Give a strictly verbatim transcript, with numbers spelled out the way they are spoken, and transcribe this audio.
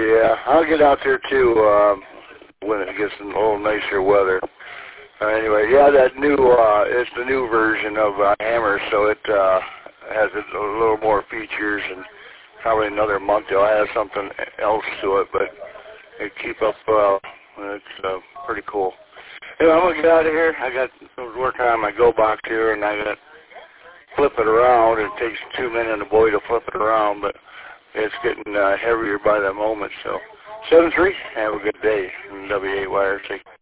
yeah. I'll get out there too um, when it gets a little nicer weather. Uh, anyway, yeah, that new, uh, it's the new version of uh, Hammer, so it uh, has a, a little more features, and probably another month they'll add something else to it, but they keep up, uh, it's uh, pretty cool. Anyway, I'm going to get out of here. I got I was working on my Go box here, and I got to flip it around. It takes two men and a boy to flip it around, but it's getting uh, heavier by the moment, so seven three, have a good day, W A Y R C.